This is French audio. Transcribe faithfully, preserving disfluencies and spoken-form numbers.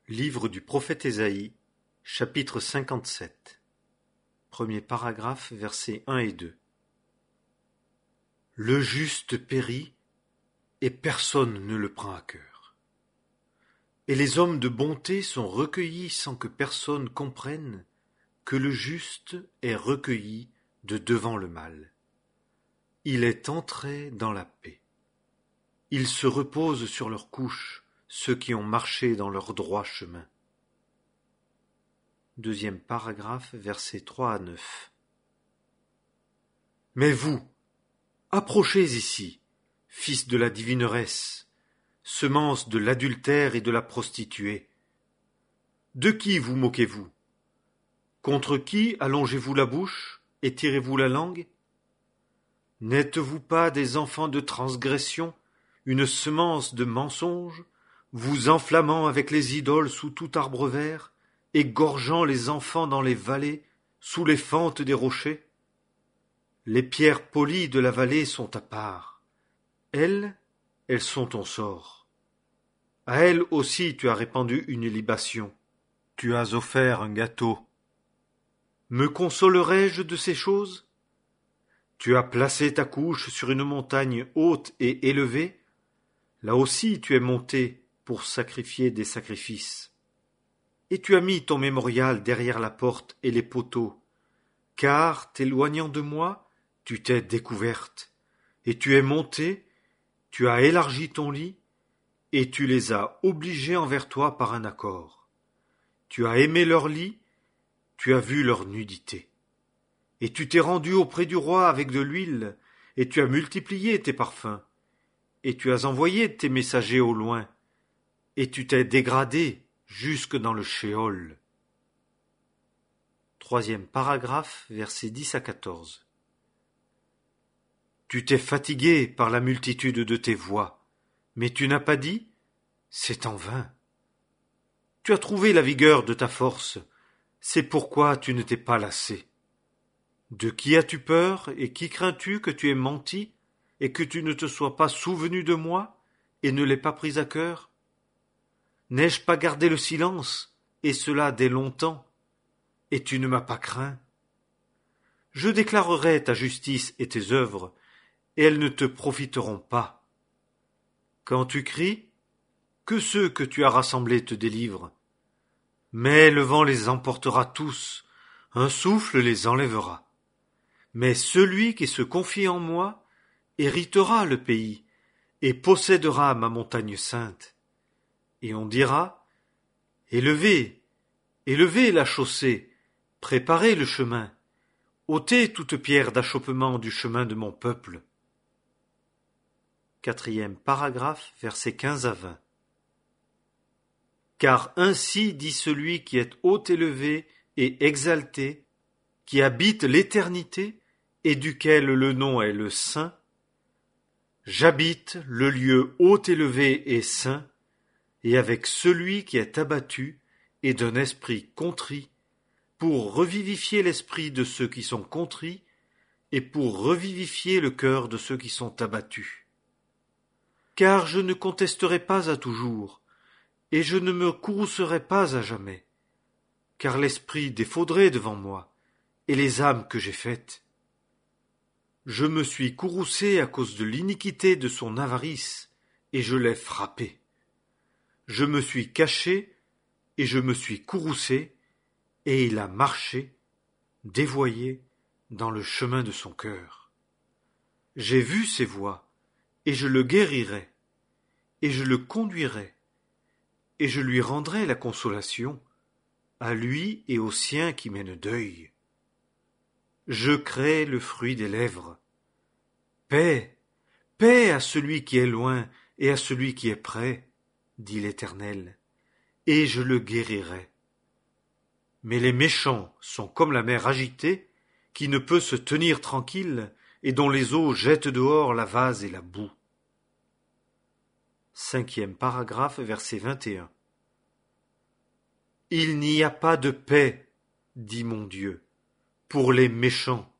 Livre du prophète Ésaïe, chapitre cinquante-sept. Premier paragraphe, versets un et deux. Le juste périt, et personne ne le prend à cœur. Et les hommes de bonté sont recueillis sans que personne comprenne que le juste est recueilli de devant le mal. Il est entré dans la paix. Ils se reposent sur leurs couches, ceux qui ont marché dans leur droit chemin. Deuxième paragraphe, versets trois à neuf. Mais vous, approchez ici, fils de la divineresse, semence de l'adultère et de la prostituée. De qui vous moquez-vous? Contre qui allongez-vous la bouche et tirez-vous la langue? N'êtes-vous pas des enfants de transgression, une semence de mensonges, vous enflammant avec les idoles sous tout arbre vert, égorgeant les enfants dans les vallées, sous les fentes des rochers? Les pierres polies de la vallée sont à part. Elles, elles sont ton sort. À elles aussi tu as répandu une libation. Tu as offert un gâteau. Me consolerai-je de ces choses? Tu as placé ta couche sur une montagne haute et élevée. Là aussi tu es monté pour sacrifier des sacrifices. Et tu as mis ton mémorial derrière la porte et les poteaux, car, t'éloignant de moi, tu t'es découverte, et tu es montée, tu as élargi ton lit, et tu les as obligés envers toi par un accord. Tu as aimé leur lit, tu as vu leur nudité. Et tu t'es rendu auprès du roi avec de l'huile, et tu as multiplié tes parfums, et tu as envoyé tes messagers au loin, et tu t'es dégradé jusque dans le shéol. Troisième paragraphe, versets dix à quatorze. Tu t'es fatigué par la multitude de tes voix, mais tu n'as pas dit, c'est en vain. Tu as trouvé la vigueur de ta force, c'est pourquoi tu ne t'es pas lassé. De qui as-tu peur et qui crains-tu que tu aies menti et que tu ne te sois pas souvenu de moi et ne l'aies pas pris à cœur? N'ai-je pas gardé le silence, et cela dès longtemps, et tu ne m'as pas craint? Je déclarerai ta justice et tes œuvres, et elles ne te profiteront pas. Quand tu cries, que ceux que tu as rassemblés te délivrent. Mais le vent les emportera tous, un souffle les enlèvera. Mais celui qui se confie en moi héritera le pays, et possédera ma montagne sainte. Et on dira, élevez, élevez la chaussée, préparez le chemin, ôtez toute pierre d'achoppement du chemin de mon peuple. Quatrième paragraphe, versets quinze à vingt. Car ainsi dit celui qui est haut élevé et exalté, qui habite l'éternité et duquel le nom est le Saint. J'habite le lieu haut élevé et saint, et avec celui qui est abattu et d'un esprit contrit, pour revivifier l'esprit de ceux qui sont contrits, et pour revivifier le cœur de ceux qui sont abattus. Car je ne contesterai pas à toujours, et je ne me courroucerai pas à jamais, car l'esprit défaudrait devant moi, et les âmes que j'ai faites. Je me suis courroucé à cause de l'iniquité de son avarice, et je l'ai frappé. Je me suis caché, et je me suis courroucé, et il a marché, dévoyé, dans le chemin de son cœur. J'ai vu ses voies, et je le guérirai, et je le conduirai, et je lui rendrai la consolation, à lui et aux siens qui mènent deuil. Je crée le fruit des lèvres. Paix, paix à celui qui est loin et à celui qui est près, dit l'Éternel, et je le guérirai. Mais les méchants sont comme la mer agitée, qui ne peut se tenir tranquille, et dont les eaux jettent dehors la vase et la boue. Cinquième paragraphe, verset vingt et un. Il n'y a pas de paix, dit mon Dieu, pour les méchants,